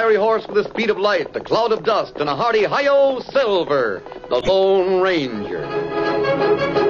fiery horse with the speed of light, a cloud of dust, and a hearty hi-yo Silver, the Lone Ranger.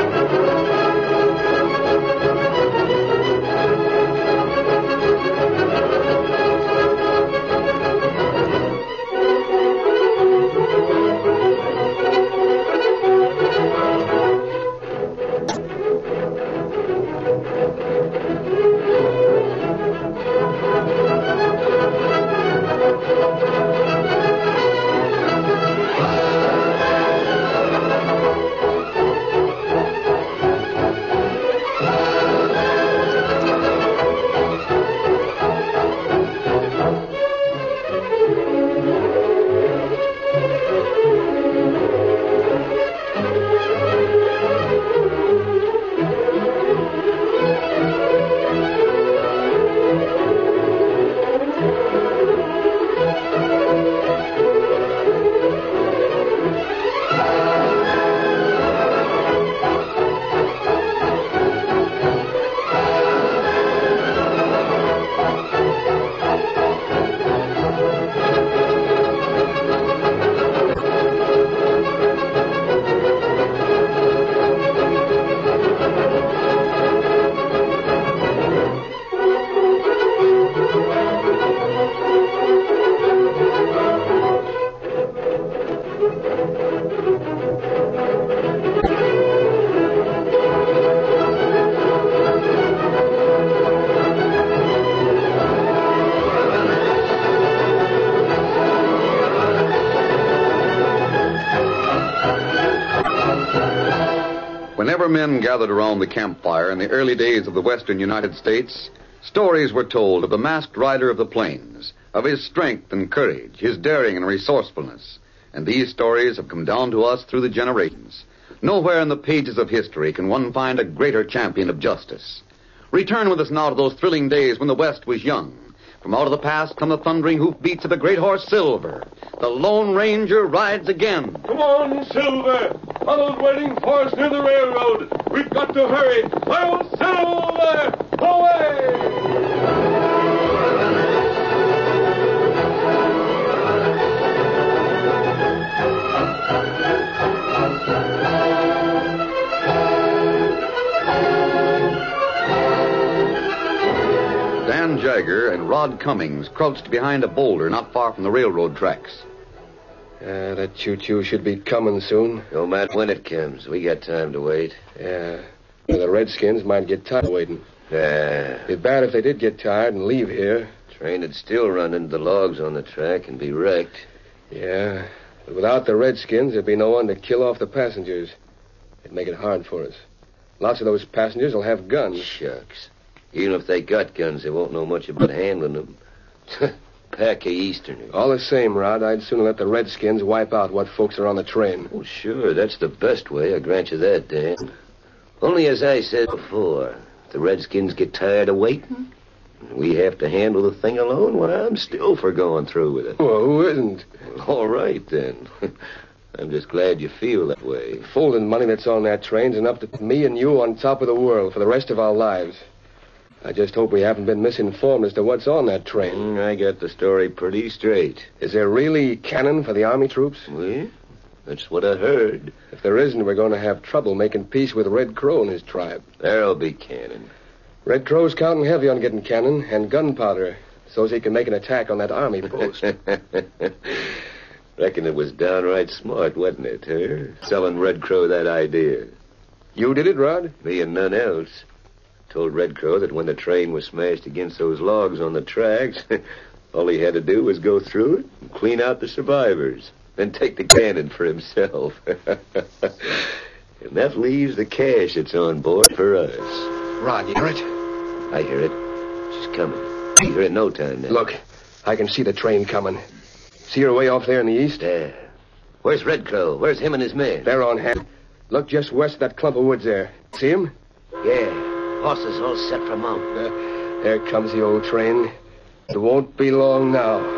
Whenever men gathered around the campfire in the early days of the western United States, stories were told of the masked rider of the plains, of his strength and courage, his daring and resourcefulness. And these stories have come down to us through the generations. Nowhere in the pages of history can one find a greater champion of justice. Return with us now to those thrilling days when the West was young. From out of the past come the thundering hoofbeats of the great horse Silver. The Lone Ranger rides again. Come on, Silver. Tunnel's waiting for us near the railroad. We've got to hurry. Hi-yo, Silver! Away! Dan Jagger and Rod Cummings crouched behind a boulder not far from the railroad tracks. That choo-choo should be coming soon. No matter when it comes, we got time to wait. Yeah. The Redskins might get tired of waiting. It'd be bad if they did get tired and leave here. Train would still run into the logs on the track and be wrecked. Yeah. But without the Redskins, there'd be no one to kill off the passengers. It'd make it hard for us. Lots of those passengers will have guns. Shucks. Even if they got guns, they won't know much about handling them. Pack of Easterners. All the same, Rod, I'd sooner let the Redskins wipe out what folks are on the train. Oh, sure, that's the best way. I grant you that, Dan. Only as I said before, if the Redskins get tired of waiting, we have to handle the thing alone, well, I'm still for going through with it. Well, who isn't? All right, then. I'm just glad you feel that way. The folding money that's on that train's enough to put me and you on top of the world for the rest of our lives. I just hope we haven't been misinformed as to what's on that train. I got the story pretty straight. Is there really cannon for the Army troops? Well, that's what I heard. If there isn't, we're going to have trouble making peace with Red Crow and his tribe. There'll be cannon. Red Crow's counting heavy on getting cannon and gunpowder so he can make an attack on that Army post. Reckon it was downright smart, wasn't it, huh? Selling Red Crow that idea. You did it, Rod? Me and none else. Told Red Crow that when the train was smashed against those logs on the tracks, all he had to do was go through it and clean out the survivors, then take the cannon for himself. And that leaves the cash that's on board for us. Rod, you hear it? I hear it. She's coming. Be here in no time now. Look, I can see the train coming. See her way off there in the east? There. Where's Red Crow? Where's him and his men? They're on hand. Look just west of that clump of woods there. See him? Yeah. Horses all set for mount. There comes the old train. It won't be long now.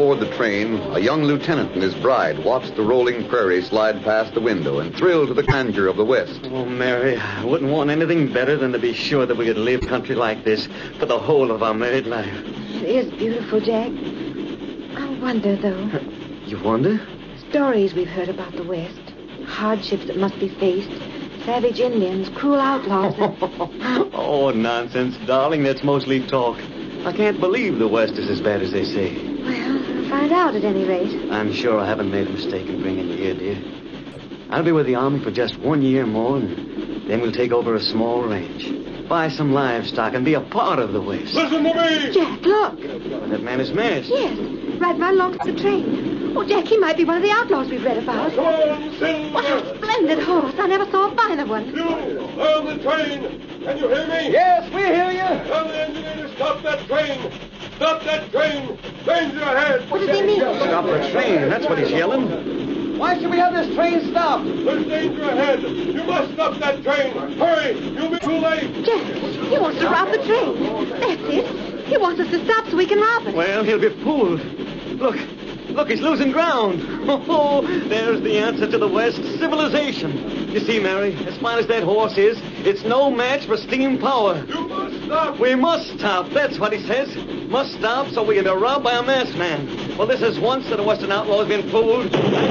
aboard the train, a young lieutenant and his bride watched the rolling prairie slide past the window and thrilled to the grandeur of the West. Oh, Mary, I wouldn't want anything better than to be sure that we could live country like this for the whole of our married life. It is beautiful, Jack. I wonder, though. You wonder? Stories we've heard about the West. Hardships that must be faced. Savage Indians, cruel outlaws. Oh, nonsense, darling. That's mostly talk. I can't believe the West is as bad as they say. Well, we'll find out at any rate. I'm sure I haven't made a mistake in bringing you here, dear. I'll be with the Army for just 1 year more, and then we'll take over a small ranch, buy some livestock, and be a part of the West. Listen to me! Jack, look. That man is masked. Yes, right along the train. Oh, Jack, he might be one of the outlaws we've read about. Come on, Silver! What a splendid horse. I never saw a finer one. You, on the train! Can you hear me? Yes, we hear you. Tell the engineer to stop that train! Stop that train! Danger ahead! What does he mean? Stop the train. That's what he's yelling. Why should we have this train stopped? There's danger ahead! You must stop that train! Hurry! You'll be too late! Jack, he wants to rob the train. That's it. He wants us to stop so we can rob it. Well, he'll be fooled. Look, he's losing ground. Oh, there's the answer to the West, civilization. You see, Mary, as fine as that horse is, it's no match for steam power. You must stop! We must stop, that's what he says. Must stop so we can be robbed by a masked man. Well, this is once that a Western outlaw has been fooled.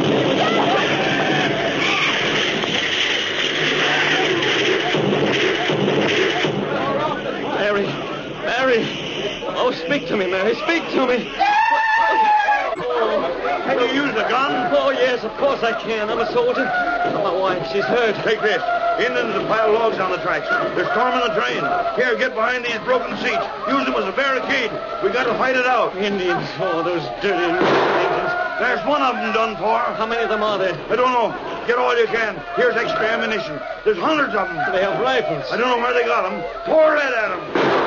Mary. Oh, speak to me, Mary. Speak to me. Can you use a gun? Oh, yes, of course I can. I'm a soldier. My wife, she's hurt. Take this. Indians have piled logs on the tracks. They're storming the train. Here, get behind these broken seats. Use them as a barricade. We got to fight it out. Indians. Oh, those dirty Indians. There's one of them done for. How many of them are there? I don't know. Get all you can. Here's extra ammunition. There's hundreds of them. They have rifles. I don't know where they got them. Pour lead at them.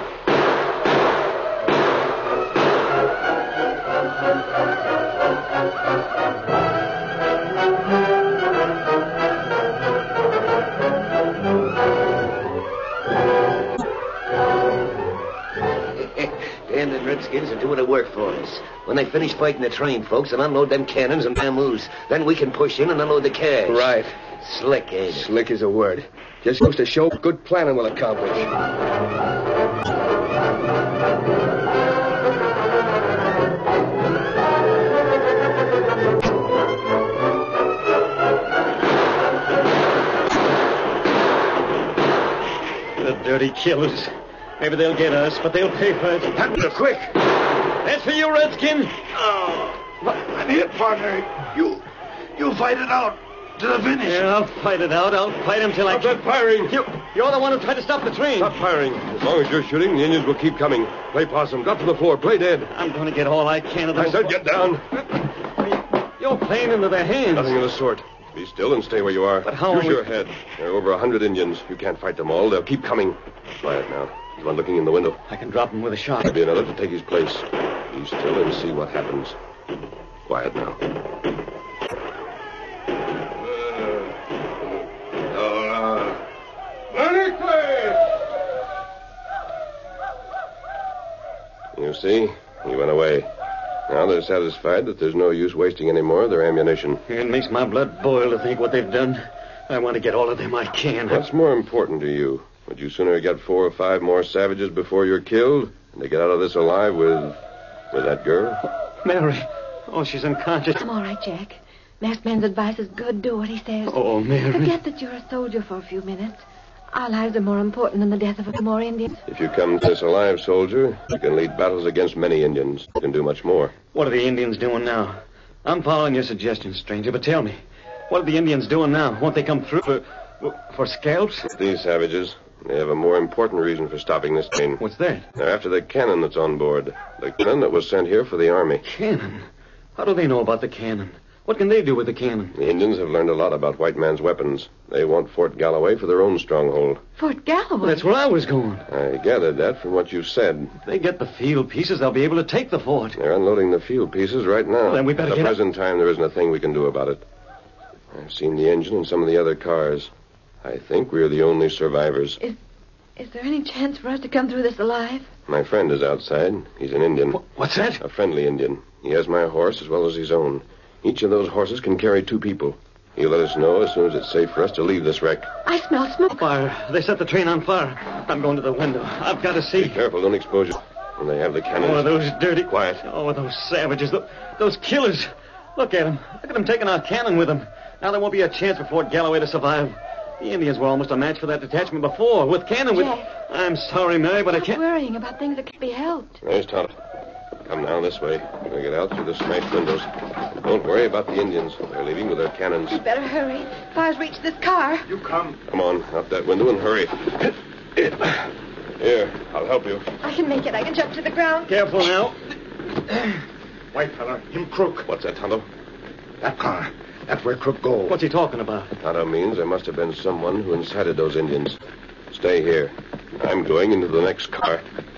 Them Redskins are doing the work for us. When they finish fighting the train, folks, and unload them cannons and bamboos, then we can push in and unload the cash. Right. Slick, ain't it? Slick is a word. Just goes to show good planning will accomplish. The dirty killers. Maybe they'll get us, but they'll pay for it. Hunter, quick. That's for you, Redskin. Oh, I'm hit, partner. You fight it out to the finish. Yeah, I'll fight it out. I'll fight him till I... Stop that firing. You're the one who tried to stop the train. Stop firing. As long as you're shooting, the Indians will keep coming. Play possum. Drop to the floor. Play dead. I'm going to get all I can of them. I said get down. You're playing into their hands. Nothing of the sort. Be still and stay where you are. But how Use are we... your head. There are over 100 Indians. You can't fight them all. They'll keep coming. Quiet now. There's one looking in the window. I can drop him with a shot. There'll be another to take his place. Be still and see what happens. Quiet now. You see? He went away. Now they're satisfied that there's no use wasting any more of their ammunition. It makes my blood boil to think what they've done. I want to get all of them I can. What's more important to you? Would you sooner get 4 or 5 more savages before you're killed and to get out of this alive with that girl? Mary. Oh, she's unconscious. I'm all right, Jack. Masked man's advice is good. Do what he says. Oh, Mary. Forget that you're a soldier for a few minutes. Our lives are more important than the death of a more Indians. If you come to this alive, soldier, you can lead battles against many Indians. You can do much more. What are the Indians doing now? I'm following your suggestions, stranger, but tell me, what are the Indians doing now? Won't they come through for scalps? These savages, they have a more important reason for stopping this train. What's that? They're after the cannon that's on board. The cannon that was sent here for the Army. Cannon? How do they know about the cannon? What can they do with the cannon? The Indians have learned a lot about white man's weapons. They want Fort Galloway for their own stronghold. Fort Galloway? Well, that's where I was going. I gathered that from what you said. If they get the field pieces, they'll be able to take the fort. They're unloading the field pieces right now. Well, then we better At the get present time, there isn't a thing we can do about it. I've seen the engine and some of the other cars. I think we're the only survivors. Is there any chance for us to come through this alive? My friend is outside. He's an Indian. What's that? A friendly Indian. He has my horse as well as his own. Each of those horses can carry 2 people. He'll let us know as soon as it's safe for us to leave this wreck. I smell smoke. Fire. They set the train on fire. I'm going to the window. I've got to see. Be careful, don't expose you. When they have the cannons. Oh, those dirty... Quiet. Oh, those savages. Those killers. Look at them. Look at them taking our cannon with them. Now there won't be a chance for Fort Galloway to survive. The Indians were almost a match for that detachment before. With cannon, with... Jack. I'm sorry, Mary, but I Stop can't... worrying about things that can't be helped. There's Tonto. Come now this way. We'll get out through the smashed windows. Don't worry about the Indians. They're leaving with their cannons. We'd better hurry. Fire's reached this car. You come. Come on, out that window and hurry. Here, I'll help you. I can make it. I can jump to the ground. Careful now. White fella, him crook. What's that, Tonto? That car. That's where crook go. What's he talking about? Tonto means there must have been someone who incited those Indians. Stay here. I'm going into the next car.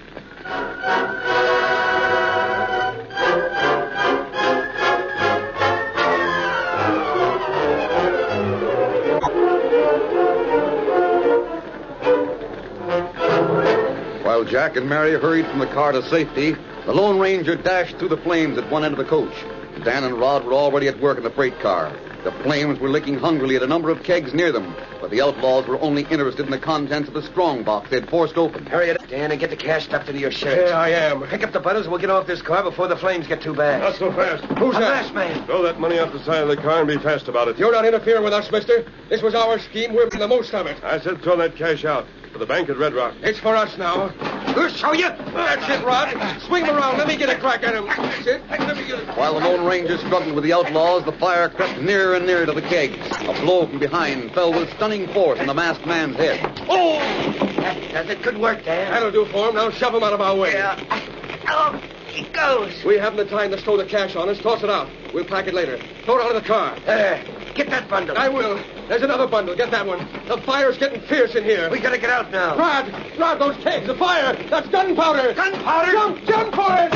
While Jack and Mary hurried from the car to safety, the Lone Ranger dashed through the flames at one end of the coach. Dan and Rod were already at work in the freight car. The flames were licking hungrily at a number of kegs near them, but the outlaws were only interested in the contents of the strong box they'd forced open. Hurry it up, Dan, and get the cash stuffed into your shirt. Here I am. Pick up the bundles and we'll get off this car before the flames get too bad. Not so fast. Who's A that? masked man. Throw that money off the side of the car and be fast about it. You're not interfering with us, mister. This was our scheme. We're making the most of it. I said throw that cash out for the bank at Red Rock. It's for us now. We'll show you. That's it, Rod. Swing him around. Let me get a crack at him. That's it. Let me get it. While the Lone Ranger struggled with the outlaws, the fire crept nearer and nearer to the kegs. A blow from behind fell with stunning force on the masked man's head. Oh! That does it. Good work, Dan. That'll do for him. Now shove him out of our way. Yeah. Oh, he goes. We haven't the time to stow the cash on us. Toss it out. We'll pack it later. Throw it out of the car. There. Get that bundle. I will. There's another bundle. Get that one. The fire's getting fierce in here. We gotta get out now. Rod, those kegs, the fire. That's gunpowder. Gunpowder? Jump for it.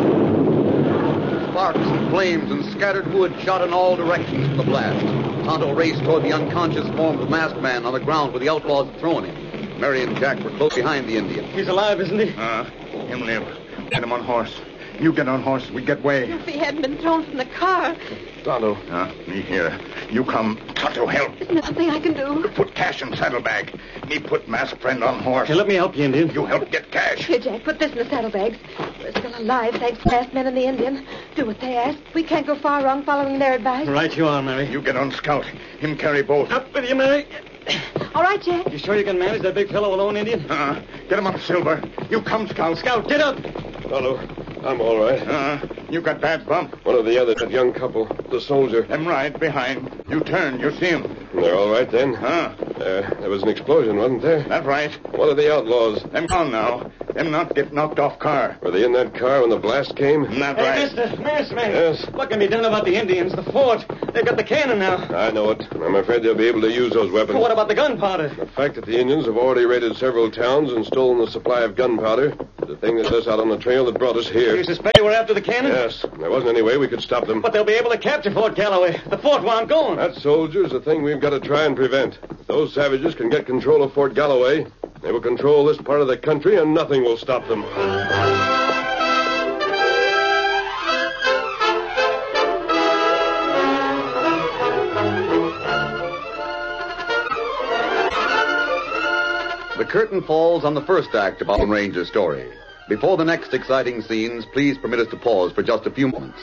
Sparks and flames and scattered wood shot in all directions from the blast. Tonto raced toward the unconscious form of the masked man on the ground where the outlaws had thrown him. Mary and Jack were close behind the Indian. He's alive, isn't he? Him live. Get him on horse. You get on horse, we get way. If he hadn't been thrown from the car, Tonto. Me here. You come. Tonto, help. there's nothing I can do. Put cash in saddlebag. Me put masked friend on horse. Hey, let me help you, Indian. You help get cash. Here, Jack, put this in the saddlebags. We're still alive, thanks to last men and the Indian. Do what they ask. We can't go far wrong following their advice. Right you are, Mary. You get on scout. Him carry both. Up with you, Mary. All right, Jack. You sure you can manage that big fellow alone, Indian? Get him up, Silver. You come, Scout. Scout, get up. Tonto, I'm all right. You got bad bump. One of the others, that young couple, the soldier. Them right behind. You turn. You see him. They're all right then? There was an explosion, wasn't there? That right. What are the outlaws? Them gone now. Them not get knocked off car. Were they in that car when the blast came? That Hey, right. mister, masked man. Yes. What can be done about the Indians, the fort? They've got the cannon now. I know it. I'm afraid they'll be able to use those weapons. What about the gunpowder? The fact that the Indians have already raided several towns and stolen the supply of gunpowder is the thing that set us out on the trail that brought us here. You suspect we're after the cannon? Yes. There wasn't any way we could stop them. But they'll be able to capture Fort Galloway, the fort where I'm going. That soldier is the thing we've got to try and prevent. If those savages can get control of Fort Galloway, they will control this part of the country and nothing will stop them. The curtain falls on the first act of our Lone Ranger story. Before the next exciting scenes, please permit us to pause for just a few moments.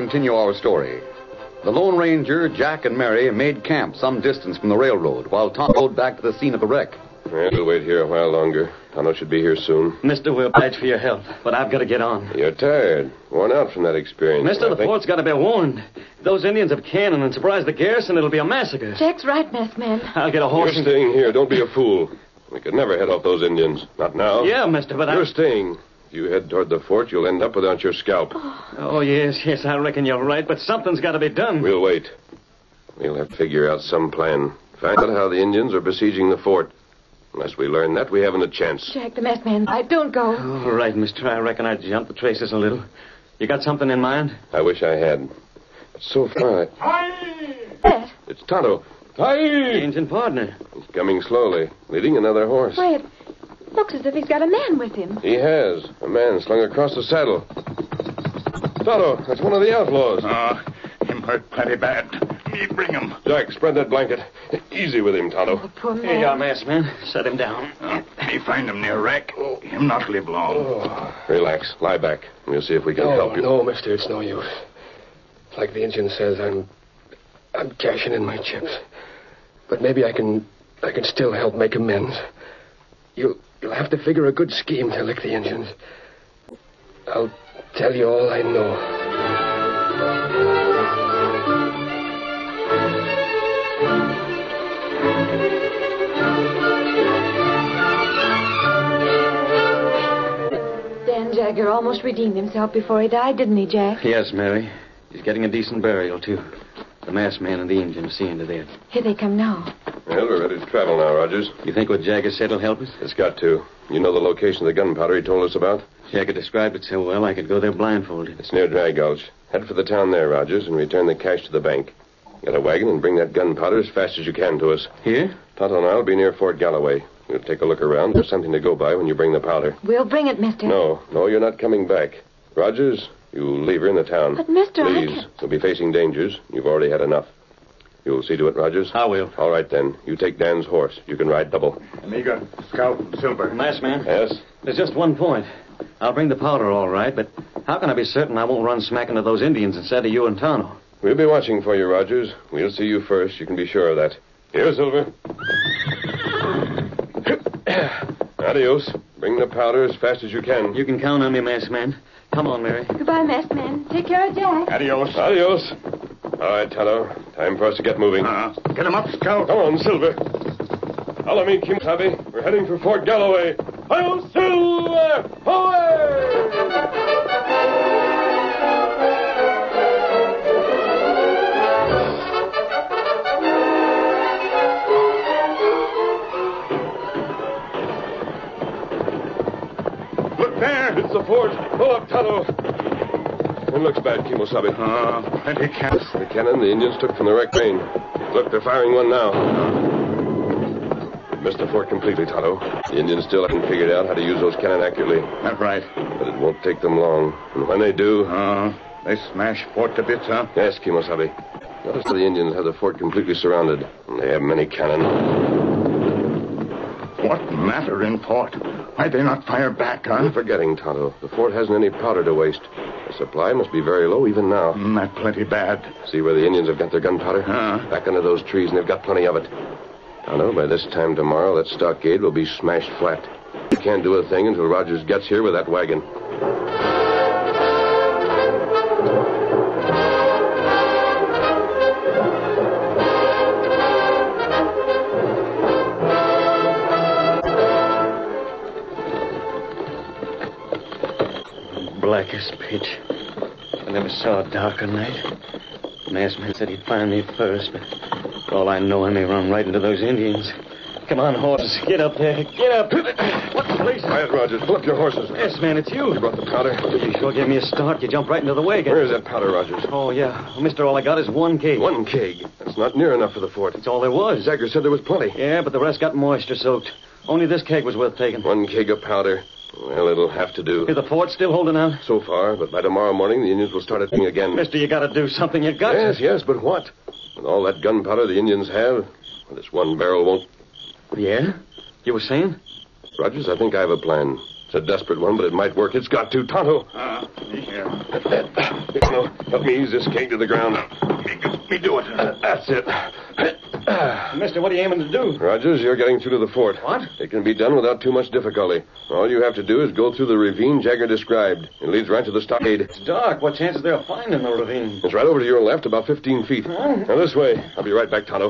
continue our story. The Lone Ranger, Jack, and Mary made camp some distance from the railroad while Tom rode back to the scene of the wreck. Yeah, we'll wait here a while longer. Tonto should be here soon. Mister, we're obliged for your help, but I've got to get on. You're tired. Worn out from that experience. Mister, the fort's got to be warned. If those Indians have cannon and surprise the garrison, it'll be a massacre. Jack's right, masked man. I'll get a horse. You're staying here. Don't be a fool. We could never head off those Indians. Not now. Yeah, mister, but You're staying. If you head toward the fort, you'll end up without your scalp. Oh, yes, I reckon you're right, but something's got to be done. We'll wait. We'll have to figure out some plan. Find out how the Indians are besieging the fort. Unless we learn that, we haven't a chance. Jack, the masked man, don't go. All right, mister, I reckon I'd jump the traces a little. You got something in mind? I wish I had. But so far, That. it's Tonto. Hi! Engine partner. He's coming slowly, leading another horse. Why, it looks as if he's got a man with him. He has. A man slung across the saddle. Tonto, that's one of the outlaws. Him hurt plenty bad. Me bring him. Jack, spread that blanket. Easy with him, Tonto. The poor man. Here you are, masked man. Set him down. Me find him near wreck. Him not live long. Relax. Lie back. We'll see if we can help you. No, mister, it's no use. Like the Indian says, I'm cashing in my chips. But maybe I can still help make amends. You'll have to figure a good scheme to lick the Indians. I'll tell you all I know. Dan Jagger almost redeemed himself before he died, didn't he, Jack? Yes, Mary. He's getting a decent burial, too. The masked man and the Indian seeing to that. Here they come now. Well, we're ready to travel now, Rogers. You think what Jagger said will help us? It's got to. You know the location of the gunpowder he told us about? Jagger described it so well I could go there blindfolded. It's near Dry Gulch. Head for the town there, Rogers, and return the cash to the bank. Get a wagon and bring that gunpowder as fast as you can to us. Here? Tonto and I'll be near Fort Galloway. We'll take a look around. There's something to go by when you bring the powder. We'll bring it, mister. No, you're not coming back. Rogers, you leave her in the town. But, mister, Please, you'll be facing dangers. You've already had enough. You'll see to it, Rogers? I will. All right, then. You take Dan's horse. You can ride double. Amiga, Scout, and Silver. Masked man. Yes? There's just one point. I'll bring the powder all right, but how can I be certain I won't run smack into those Indians instead of you and Tonto? We'll be watching for you, Rogers. We'll see you first. You can be sure of that. Here, Silver. Adios. Bring the powder as fast as you can. You can count on me, masked man. Come on, Mary. Goodbye, masked man. Take care of Jack. Adios. Adios. All right, Tonto. Time for us to get moving. Get him up, Scout. Come on, Silver. Follow me, Kimasabi. We're heading for Fort Galloway. Hi-yo, Silver! Look there. It's the fort. Pull up, Tonto. It looks bad, Kimosabe. Plenty cats. The cannon the Indians took from the wrecked plane. Look, they're firing one now. Missed the fort completely, Tonto. The Indians still haven't figured out how to use those cannon accurately. That's right. But it won't take them long. And when they do... They smash fort to bits, huh? Yes, Kimosabe. Notice the Indians have the fort completely surrounded. And they have many cannon. What matter in fort? Why'd they not fire back, huh? You're forgetting, Tonto. The fort hasn't any powder to waste. The supply must be very low even now. That's plenty bad. See where the Indians have got their gunpowder? Back under those trees, and they've got plenty of it. Tonto, by this time tomorrow, that stockade will be smashed flat. You can't do a thing until Rogers gets here with that wagon. Black as pitch. I never saw a darker night. The masked man said he'd find me first, but for all I know, I may run right into those Indians. Come on, horses. Get up there. Get up. What the place? Quiet, Rogers. Pull up your horses. Yes, man, it's you. You brought the powder? You sure gave me a start. You jumped right into the wagon. Where is that powder, Rogers? Oh, yeah. Well, mister, all I got is one keg. One keg. That's not near enough for the fort. That's all there was. Zagger said there was plenty. Yeah, but the rest got moisture-soaked. Only this keg was worth taking. One keg of powder. Well, it'll have to do. Is the fort still holding out? So far, but by tomorrow morning, the Indians will start attacking again. Mister, you gotta do something. You got to. Yes, but what? With all that gunpowder the Indians have, this one barrel won't... Yeah? You were saying? Rogers, I think I have a plan. It's a desperate one, but it might work. It's got to. Tonto. Here. Help me ease this keg to the ground. Me do it. That's it. Mister, what are you aiming to do? Rogers, you're getting through to the fort. What? It can be done without too much difficulty. All you have to do is go through the ravine Jagger described. It leads right to the stockade. It's dark. What chance is there of finding the ravine? It's right over to your left, about 15 feet. Huh? Now, this way. I'll be right back, Tonto.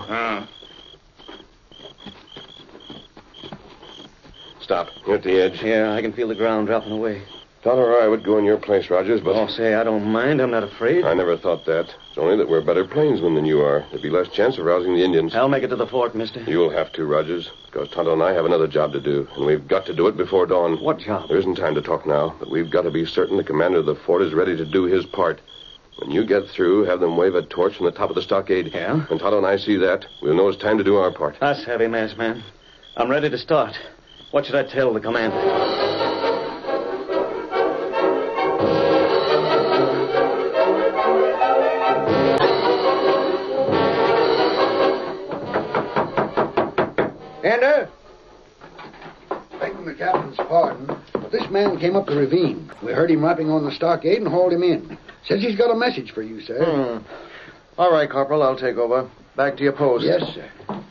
Stop. You're at the edge. Yeah, I can feel the ground dropping away. Tonto or I would go in your place, Rogers, but... Oh, say, I don't mind. I'm not afraid. I never thought that. It's only that we're better plainsmen than you are. There'd be less chance of rousing the Indians. I'll make it to the fort, mister. You'll have to, Rogers, because Tonto and I have another job to do, and we've got to do it before dawn. What job? There isn't time to talk now, but we've got to be certain the commander of the fort is ready to do his part. When you get through, have them wave a torch from the top of the stockade. Yeah? When Tonto and I see that, we'll know it's time to do our part. That's heavy, masked man. I'm ready to start. What should I tell the commander? Enter. Begging the captain's pardon, but this man came up the ravine. We heard him rapping on the stockade and hauled him in. Says he's got a message for you, sir. All right, Corporal, I'll take over. Back to your post. Yes, sir.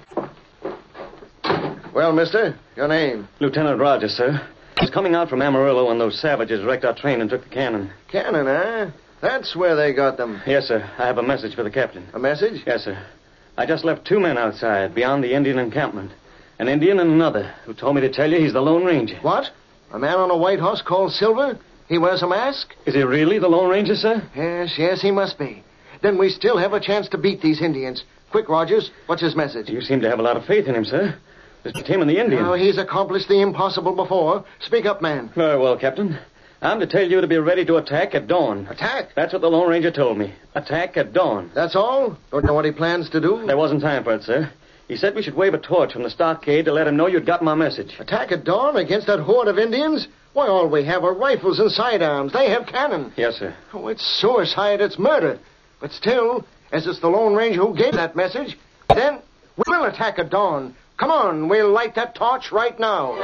Well, mister, your name? Lieutenant Rogers, sir. I was coming out from Amarillo when those savages wrecked our train and took the cannon. Cannon, eh? That's where they got them. Yes, sir. I have a message for the captain. A message? Yes, sir. I just left 2 men outside, beyond the Indian encampment. An Indian and another, who told me to tell you he's the Lone Ranger. What? A man on a white horse called Silver? He wears a mask? Is he really the Lone Ranger, sir? Yes, he must be. Then we still have a chance to beat these Indians. Quick, Rogers, what's his message? You seem to have a lot of faith in him, sir. Just him and the Indian. Oh, he's accomplished the impossible before. Speak up, man. Very well, Captain. I'm to tell you to be ready to attack at dawn. Attack? That's what the Lone Ranger told me. Attack at dawn. That's all? Don't know what he plans to do? There wasn't time for it, sir. He said we should wave a torch from the stockade to let him know you'd got my message. Attack at dawn against that horde of Indians? Why, all we have are rifles and sidearms. They have cannon. Yes, sir. Oh, it's suicide. It's murder. But still, as it's the Lone Ranger who gave that message, then we will attack at dawn. Come on, we'll light that torch right now.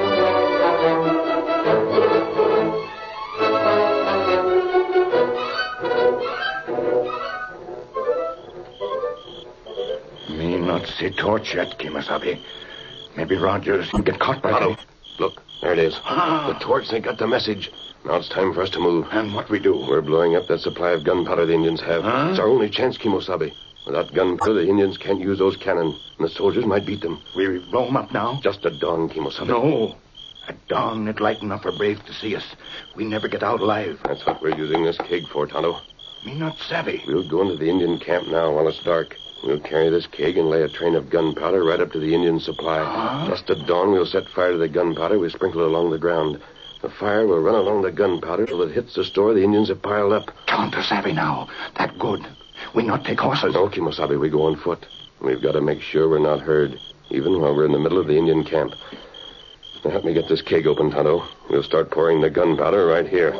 Me not see torch yet, Kimasabi. Maybe Rogers will get caught by Tonto, look, there it is. The torch, they got the message. Now it's time for us to move. And what we do? We're blowing up that supply of gunpowder the Indians have. It's our only chance, Kimosabe. Without gunpowder, the Indians can't use those cannon, and the soldiers might beat them. We blow them up now? Just at dawn, Kimosabe. No. At dawn, it light enough for brave to see us. We never get out alive. That's what we're using this keg for, Tonto. Me not savvy. We'll go into the Indian camp now while it's dark. We'll carry this keg and lay a train of gunpowder right up to the Indian supply. Just at dawn, we'll set fire to the gunpowder we sprinkle along the ground. The fire will run along the gunpowder till it hits the store the Indians have piled up. Tonto savvy now. That good. We not take horses. No, Kimosabe, we go on foot. We've got to make sure we're not heard, even while we're in the middle of the Indian camp. Now help me get this keg open, Tonto. We'll start pouring the gunpowder right here.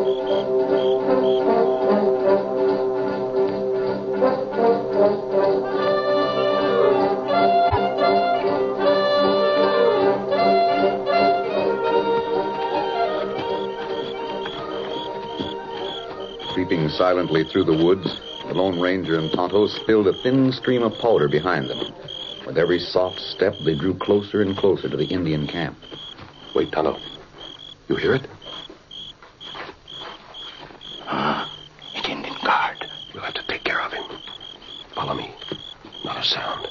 Creeping silently through the woods, the Lone Ranger and Tonto spilled a thin stream of powder behind them. With every soft step, they drew closer and closer to the Indian camp. Wait, Tonto. You hear it? It's Indian guard. We'll have to take care of him. Follow me. Not a sound.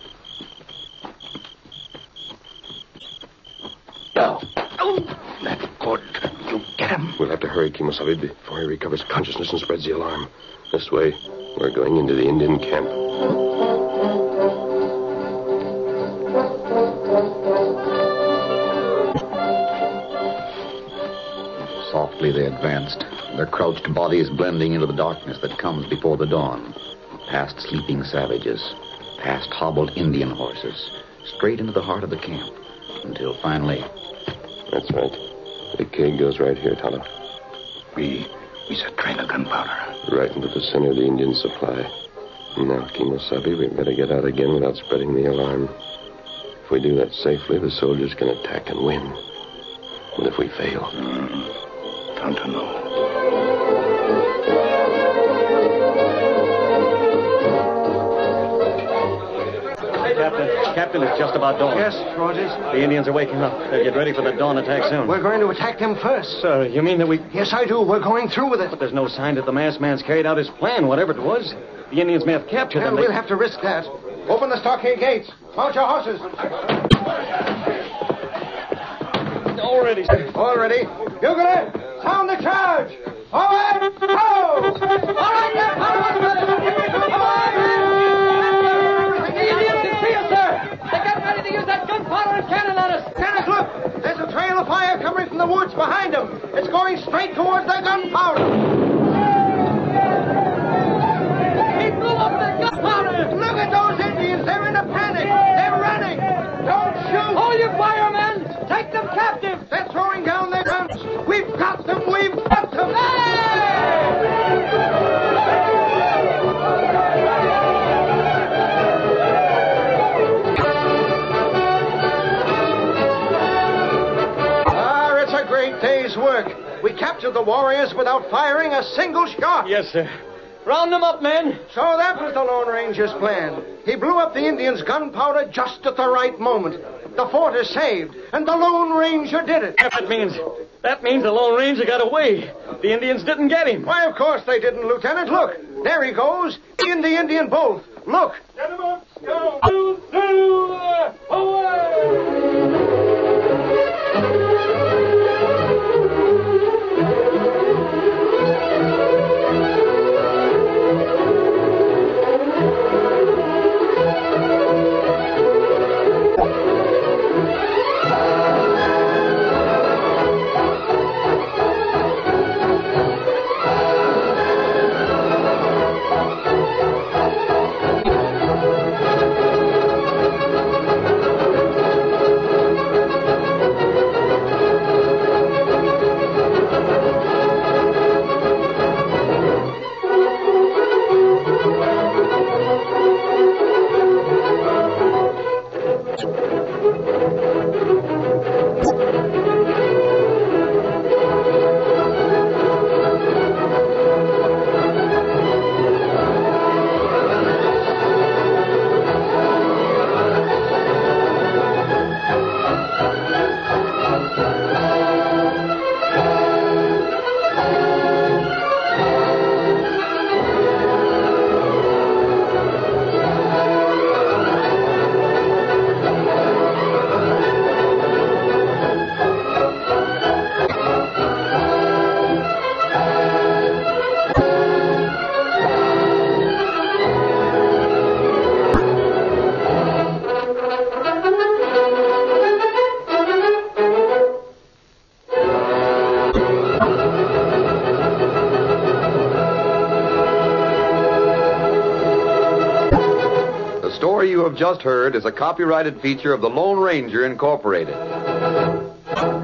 Now. That's good. You get him. We'll have to hurry, Kimosabe, before he recovers consciousness and spreads the alarm. This way, we're going into the Indian camp. Softly they advanced, their crouched bodies blending into the darkness that comes before the dawn. Past sleeping savages, past hobbled Indian horses, straight into the heart of the camp, until finally... That's right. The keg goes right here, Tonto. We set train of gunpowder. Right into the center of the Indian supply. Now, Kimosabe, we better get out again without spreading the alarm. If we do that safely, the soldiers can attack and win. And if we fail? Don't know. Captain, it's just about dawn. Yes, Rogers. The Indians are waking up. They'll get ready for the dawn attack soon. We're going to attack them first. Sir, you mean that we... Yes, I do. We're going through with it. But there's no sign that the masked man's carried out his plan, whatever it was. The Indians may have captured them. We'll have to risk that. Open the stockade gates. Mount your horses. All ready, sir. All ready. Bugler, sound the charge. Forward, go! All right, then, The Indians can see us, sir. They're getting ready to use that gunpowder and cannon on us. Dennis, look. There's a trail of fire coming from the woods behind them. It's going straight towards the gunpowder. He blew up the gunpowder. Look at those Indians. They're in a panic. They're running. Don't shoot. Hold your fire, men. Take them captive. They're throwing down their guns. We've got them. We've got them. It's a great day's work. We captured the warriors without firing a single shot. Yes, sir. Round them up, men. So that was the Lone Ranger's plan. He blew up the Indians' gunpowder just at the right moment. The fort is saved, and the Lone Ranger did it. That means the Lone Ranger got away. The Indians didn't get him. Why, of course they didn't, Lieutenant. Look, there he goes. He and the Indian both. Look. Get him up, Scout. Away! The story you have just heard is a copyrighted feature of the Lone Ranger Incorporated.